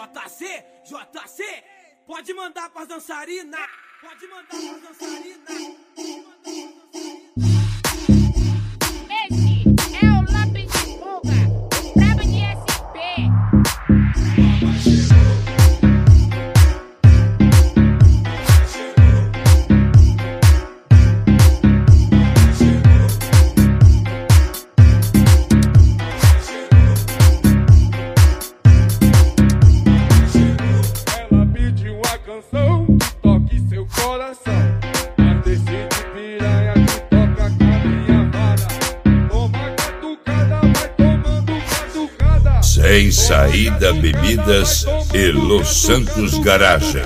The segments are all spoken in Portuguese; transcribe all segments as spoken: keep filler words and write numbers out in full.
J C, J C, pode mandar pras dançarinas, pode mandar pras dançarinas. Esse é o lápis de fuga, brabo de S P. Ela pediu uma canção que toque seu coração, mas decide piranha que toca com a minha vara. Toma catucada, vai tomando catucada. Sem Saída Bebidas e Los Santos Garagem.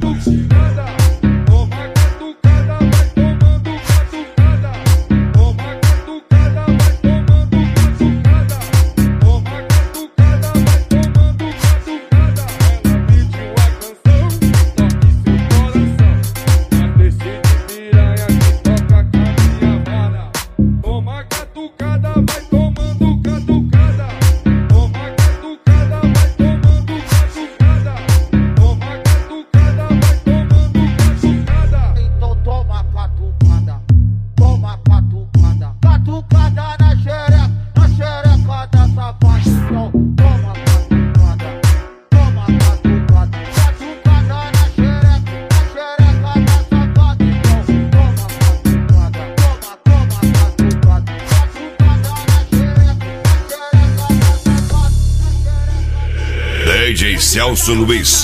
D J Celso Luiz.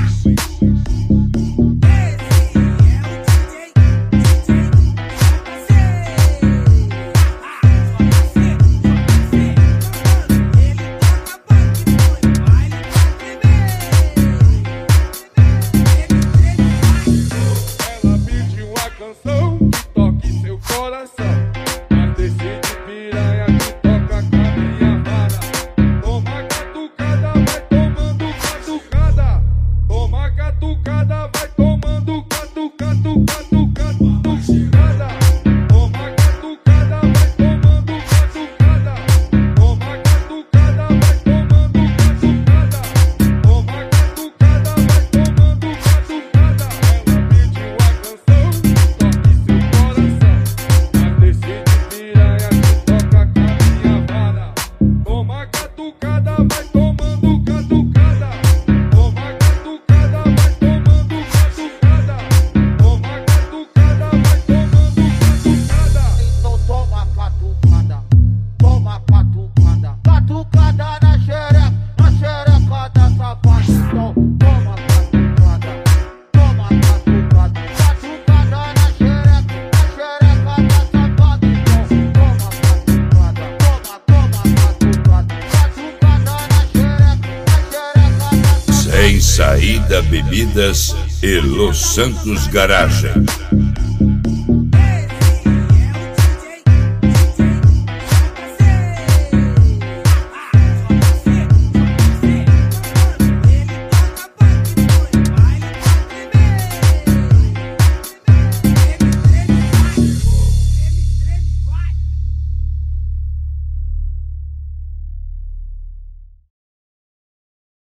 Ela pediu uma canção que toque seu coração, mas decide piranha que toca com a minha vara. Toma catucada, vai tomando catucada. Toma catucada, vai tomando catu, catu, catu, catucada. Toma catucada, vai tomando catucada. Toma catucada, vai tomando catucada. Toma catucada, vai tomando catucada. Ela pediu a canção que toque seu coração, mas decide piranha que toca com a minha vara. Toma catucada, vai tomando catucada. Toma catucada, vai tomando catucada. Toma catucada, vai tomando catucada. Então toma catucada, toma catucada, catucada na xereca, na xereca da safada. Então toma catucada, toma catucada, catucada na xereca, na xereca da safada. Então toma catucada, toma, toma catucada, catucada na xereca, na xereca da safada. Sem Saída Bebidas e Los Santos Garagem.